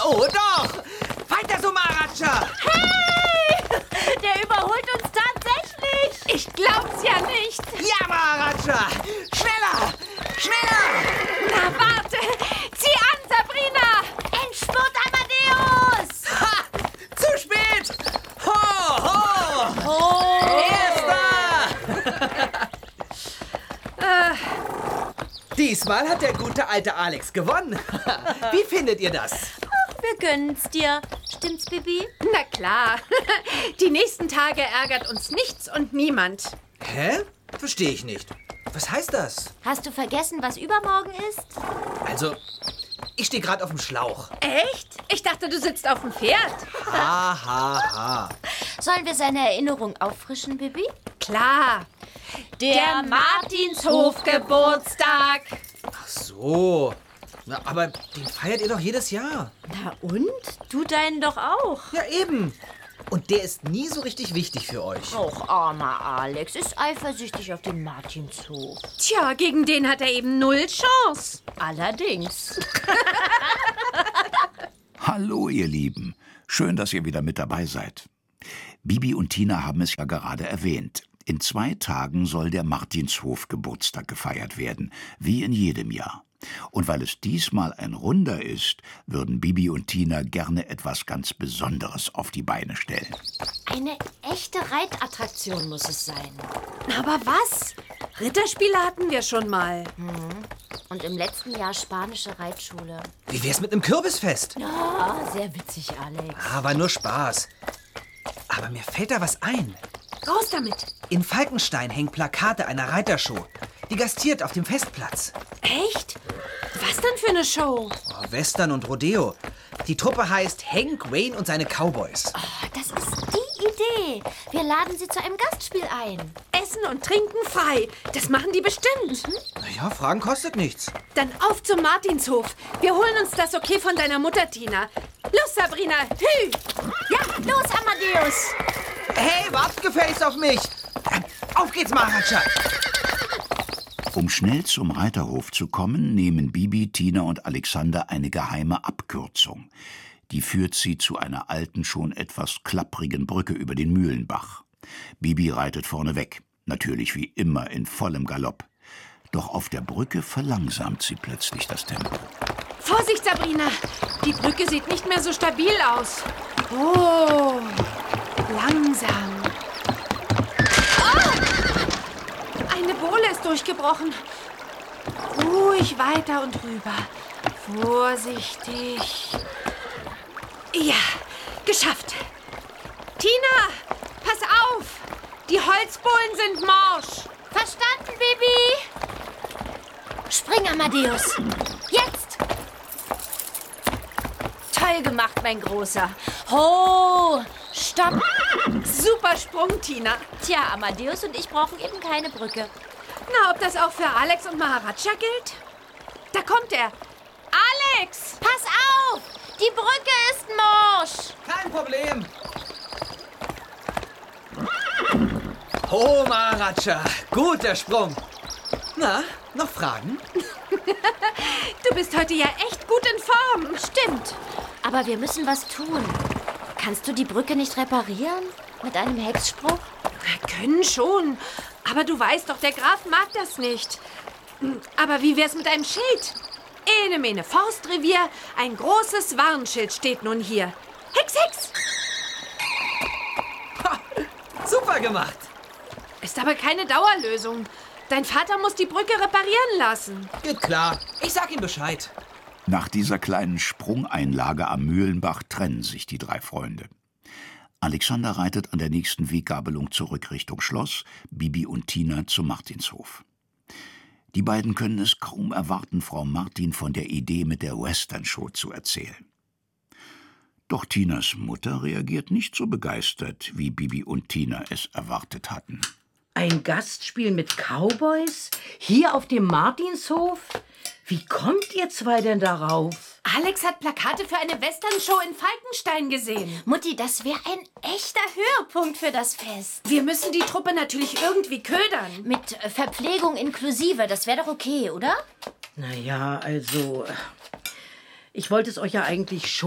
Oh, doch! Weiter so, Maharaja! Hey! Der überholt uns tatsächlich! Ich glaub's ja nicht! Ja, Maharaja! Schneller! Schneller! Na, warte! Zieh an, Sabrina! Endspurt, Amadeus! Ha! Zu spät! Ho, ho! Oh! Erster! Diesmal hat der gute alte Alex gewonnen. Wie findet ihr das? Wir gönnen's dir. Stimmt's, Bibi? Na klar. Die nächsten Tage ärgert uns nichts und niemand. Hä? Verstehe ich nicht. Was heißt das? Hast du vergessen, was übermorgen ist? Also, ich stehe gerade auf dem Schlauch. Echt? Ich dachte, du sitzt auf dem Pferd. Ha, ha, ha. Sollen wir seine Erinnerung auffrischen, Bibi? Klar. Der Martinshof-Geburtstag. Ach so. Na, aber den feiert ihr doch jedes Jahr. Na und? Du deinen doch auch. Ja, eben. Und der ist nie so richtig wichtig für euch. Och, armer Alex ist eifersüchtig auf den Martinshof. Tja, gegen den hat er eben 0 Chance. Allerdings. Hallo, ihr Lieben. Schön, dass ihr wieder mit dabei seid. Bibi und Tina haben es ja gerade erwähnt. In 2 Tagen soll der Martinshof-Geburtstag gefeiert werden, wie in jedem Jahr. Und weil es diesmal ein Runder ist, würden Bibi und Tina gerne etwas ganz Besonderes auf die Beine stellen. Eine echte Reitattraktion muss es sein. Aber was? Ritterspiele hatten wir schon mal. Und im letzten Jahr spanische Reitschule. Wie wär's mit einem Kürbisfest? Ah, sehr witzig, Alex. Ah, war nur Spaß. Aber mir fällt da was ein. Raus damit. In Falkenstein hängen Plakate einer Reitershow. Die gastiert auf dem Festplatz. Echt? Was denn für eine Show? Oh, Western und Rodeo. Die Truppe heißt Hank Wayne und seine Cowboys. Oh, das ist die Idee. Wir laden sie zu einem Gastspiel ein. Essen und Trinken frei. Das machen die bestimmt. Naja, Fragen kostet nichts. Dann auf zum Martinshof. Wir holen uns das Okay von deiner Mutter, Tina. Los, Sabrina. Hü! Ja, los, Amadeus. Hey, wartet gefälligst auf mich. Auf geht's, Maharaja. Um schnell zum Reiterhof zu kommen, nehmen Bibi, Tina und Alexander eine geheime Abkürzung. Die führt sie zu einer alten, schon etwas klapprigen Brücke über den Mühlenbach. Bibi reitet vorne weg, natürlich wie immer in vollem Galopp. Doch auf der Brücke verlangsamt sie plötzlich das Tempo. Vorsicht, Sabrina. Die Brücke sieht nicht mehr so stabil aus. Oh, langsam. Eine Bohle ist durchgebrochen. Ruhig weiter und rüber. Vorsichtig. Ja, geschafft. Tina, pass auf. Die Holzbohlen sind morsch. Verstanden, Bibi? Spring, Amadeus. Jetzt. Toll gemacht, mein Großer. Ho, stopp. Super Sprung, Tina. Tja, Amadeus und ich brauchen eben keine Brücke. Na, ob das auch für Alex und Maharaja gilt? Da kommt er. Alex! Pass auf! Die Brücke ist morsch. Kein Problem. Oh, Maharaja. Guter Sprung. Na, noch Fragen? Du bist heute ja echt gut in Form. Stimmt. Aber wir müssen was tun. Kannst du die Brücke nicht reparieren? Mit einem Hexspruch? Wir können schon. Aber du weißt doch, der Graf mag das nicht. Aber wie wär's mit einem Schild? Ene mene Forstrevier, ein großes Warnschild steht nun hier. Hex, Hex! Ha, super gemacht. Ist aber keine Dauerlösung. Dein Vater muss die Brücke reparieren lassen. Geht klar. Ich sag ihm Bescheid. Nach dieser kleinen Sprungeinlage am Mühlenbach trennen sich die 3 Freunde. Alexander reitet an der nächsten Weggabelung zurück Richtung Schloss, Bibi und Tina zum Martinshof. Die beiden können es kaum erwarten, Frau Martin von der Idee mit der Western-Show zu erzählen. Doch Tinas Mutter reagiert nicht so begeistert, wie Bibi und Tina es erwartet hatten. Ein Gastspiel mit Cowboys? Hier auf dem Martinshof? Wie kommt ihr 2 denn darauf? Alex hat Plakate für eine Westernshow in Falkenstein gesehen. Mutti, das wäre ein echter Höhepunkt für das Fest. Wir müssen die Truppe natürlich irgendwie ködern. Mit Verpflegung inklusive, das wäre doch okay, oder? Naja, also, ich wollte es euch ja eigentlich schon